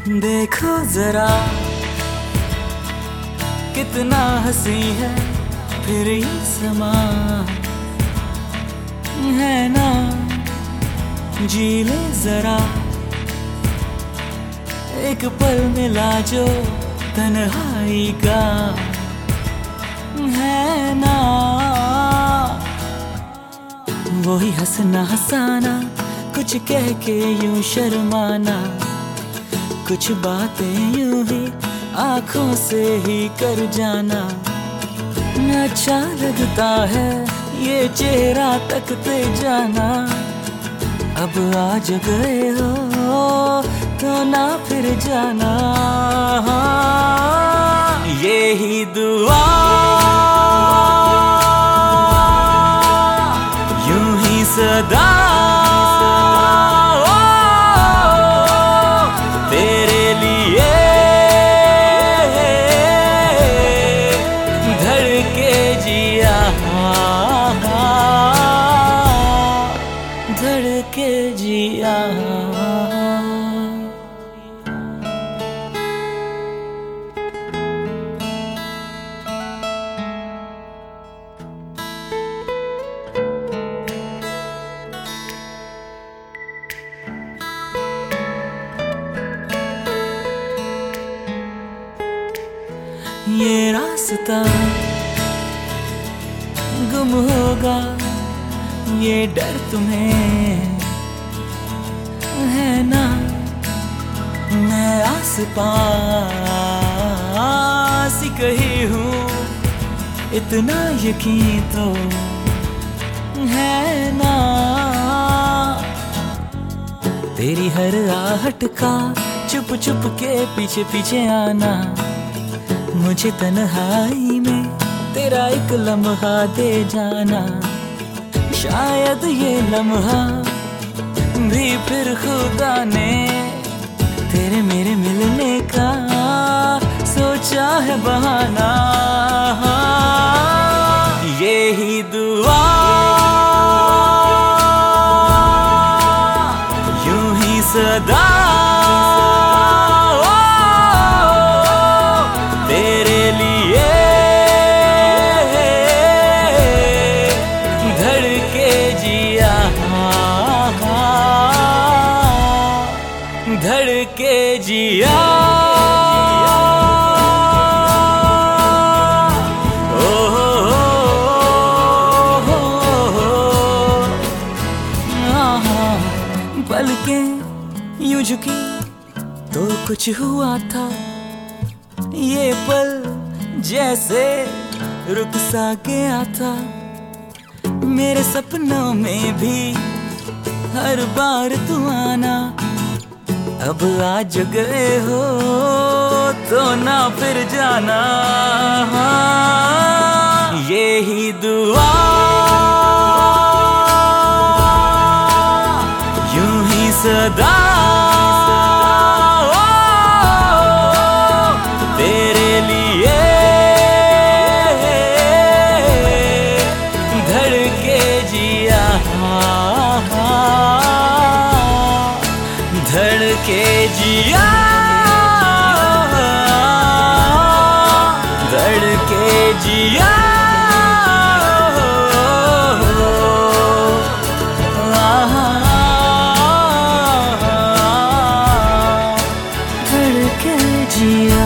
देखो जरा कितना हंसी है फिर ये समा है ना, जी ले जरा एक पल मिला जो तन्हाई का है ना। वही हंसना हंसाना, कुछ कह के यूं शर्माना, कुछ बातें यूं ही आंखों से ही कर जाना। अच्छा लगता है ये चेहरा तकते जाना, अब आज गए हो तो ना फिर जाना। यही दुआ यूं ही सदा तेरे लिए धड़के जिया, धड़के जिया। ये रास्ता गुम होगा, ये डर तुम्हें है ना। मैं आस पास ही कहीं हूँ, इतना यकीन तो है ना। तेरी हर आहट का चुप चुप के पीछे पीछे आना, मुझे तन्हाई में तेरा एक लम्हा दे जाना। शायद ये लम्हा भी फिर खुदा ने तेरे मेरे मिलने का सोचा है बहाना। यही दुआ यूं ही सदा तेरे लिए धड़के जिया, धड़के जिया। पलकें यूं झुकी तो कुछ हुआ था, ये पल जैसे रुक सा गया था। मेरे सपनों में भी हर बार तू आना, अब आज गए हो तो ना फिर जाना। यही दुआ यूं ही सदा तेरे लिए धड़के जिया, धड़के जिया, धड़के जिया। धड़के जिया।